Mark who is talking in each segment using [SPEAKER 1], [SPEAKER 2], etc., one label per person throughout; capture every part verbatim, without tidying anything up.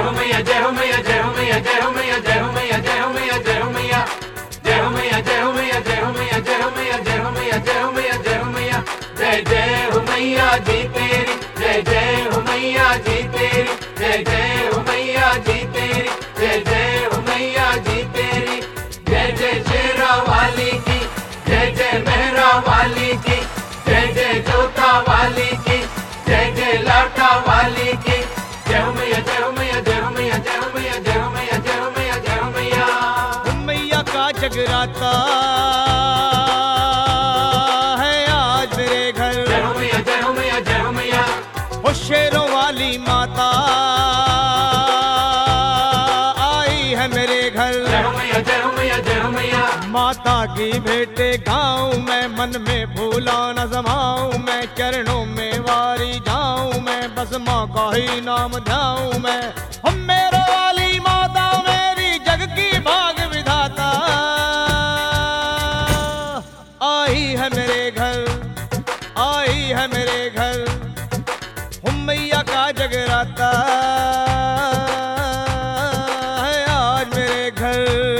[SPEAKER 1] हो मैया, जय हो मैया, जय हो मैया, जय हो मैया, जय हो मैया, जय हो मैया, जय हो मैया, जय हो मैया, जय हो मैया, जय हो मैया, जय हो मैया, जय हो मैया, जय हो मैया, जय हो मैया, जय जय हो मैया जी तेरी, जय जय हो मैया जी तेरी, जय जय हो मैया जी तेरी, जय जय हो मैया जी तेरी, जय जय शेरा वाली की, जय जय मेहरा वाली की, जय जय जोता वाली की, जय जय लाटा वाली की, जय हो मैया, जय हो मैया, जय हो मैया, जय हो मैया, जय हो मैया, जय हो मैया, जय हो मैया।
[SPEAKER 2] मैया का जगराता है आज मेरे घर,
[SPEAKER 1] जय हो मैया, जय हो मैया, जय हो मैया।
[SPEAKER 2] ओ शेरों वाली माता आई है मेरे घर।
[SPEAKER 1] जय हो मैया, जय हो मैया, जय हो मैया।
[SPEAKER 2] माता की भेंटे गाऊं मैं, मन में भूला न समाऊं मैं, चरणों में वारी जाऊं मैं, बस माँ का ही नाम ध्याऊं मैं। हम मेरे वाली माता मेरी जग की भाग विधाता आई है मेरे घर, आई है मेरे घर। हम मैया का जगराता है आज मेरे घर।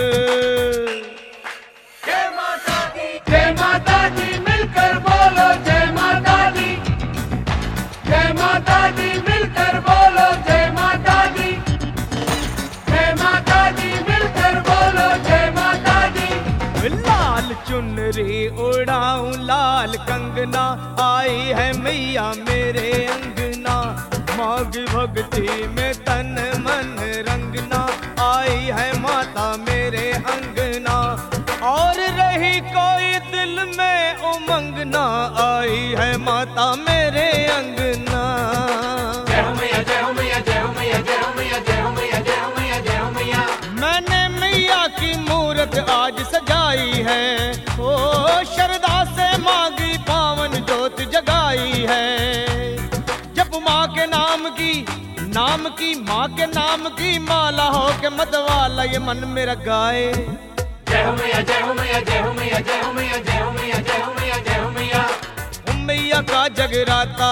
[SPEAKER 1] जय माता दी, जय माता दी, मिलकर बोलो जय माता दी, जय माता दी, मिलकर बोलो जय माता दी, जय माता दी, मिलकर बोलो जय माता दी।
[SPEAKER 2] लाल चुनरी उड़ाऊं लाल कंगना, आई है मैया मेरे अंगना, मांग भक्ति में तन मन रंगना, आई है माता मेरे अंगना। और रही कोई दिल में उमंगना, आई है माता मेरे अंगना।
[SPEAKER 1] जय हो मैया, जय हो मैया, जय हो मैया, जय हो मैया, जय हो मैया, जय हो मैया, जय हो मैया।
[SPEAKER 2] मैंने मैया की मूरत आज सजाई है, ओ श्रद्धा से मांगी पावन ज्योत जगाई है। जब माँ के नाम की नाम की माँ के नाम की माला हो के मतवाला ये मन मेरा गाए।
[SPEAKER 1] जय हो मैया, जय हो मैया, जय हो मैया, जय हो मैया, जय हो मैया, जय हो मैया, जय हो मैया।
[SPEAKER 2] मैया का जगराता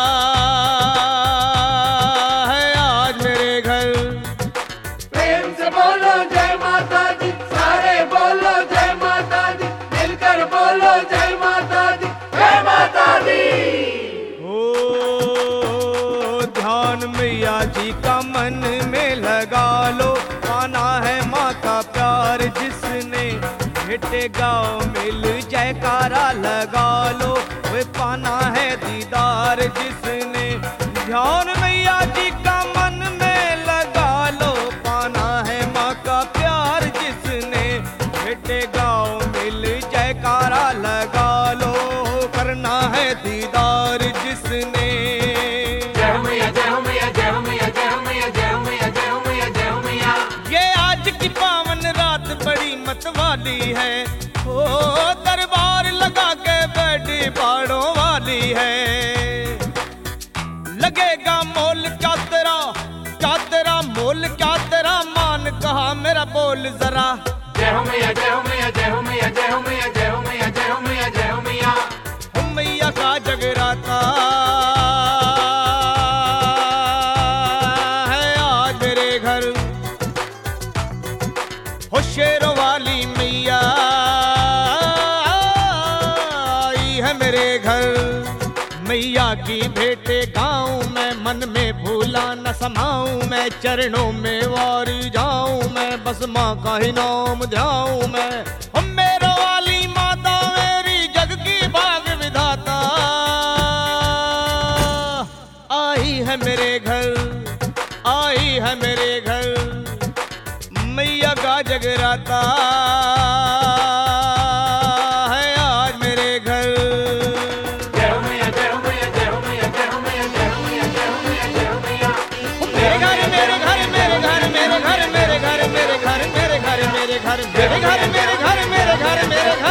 [SPEAKER 2] है आज मेरे घर।
[SPEAKER 1] प्रेम से बोलो जय माता दी, सारे बोलो जय माता दी, मिलकर बोलो जय माता दी, जय माता दी।
[SPEAKER 2] ओ ध्यान मैया जी का मन में लगा लो, पाना है माँ का प्यार जिसने, भेटे गाओ मिल जयकारा लगा लो, वे पाना है दीदार जिसने। ध्यान मैया जी का मन में लगा लो, पाना है माँ का प्यार जिसने, भेटे गाओ मिल जयकारा लगा लो, करना है दीदार जिसने।
[SPEAKER 1] जय हो मैया, जय हो मैया, जय हो मैया, जय हो मैया, जय हो मैया, जय हो मैया, जय हो मैया।
[SPEAKER 2] ये आज की पावन रात बड़ी मतवाली है, ओ दरबार लगा के बैठी पहाड़ों वाली है। लगेगा मोल क्या तेरा, क्या तेरा मोल क्या तेरा, मान कहा मेरा बोल जरा।
[SPEAKER 1] जय हो मैया, जय हो मैया, जय हो मैया, जय हो मैया, जय हो मैया, जय हो मैया, जय हो मैया।
[SPEAKER 2] हम मैया का जगराता है आज मेरे घर। हो शेरों वाली मैया आई है मेरे घर। मैया की भेंटे गाऊं मैं, मन में भूला न समाऊं मैं, चरणों में वारी जाऊं मैं, बस माँ का ही नाम ध्याऊं मैं। हम मेरे वाली माता मेरी जग की भाग विधाता आई है मेरे घर, आई है मेरे घर। मैया का जगराता है आज मेरे घर।
[SPEAKER 1] जय हो मैया, जय हो मैया, जय हो मैया, जय हो मैया, जय हो मैया, जय हो मैया, जय हो मैया।
[SPEAKER 2] मेरे घर मेरे घर मेरे घर मेरे घर मेरे घर मेरे घर मेरे घर मेरे घर मेरे घर मेरे घर मेरे घर मेरे घर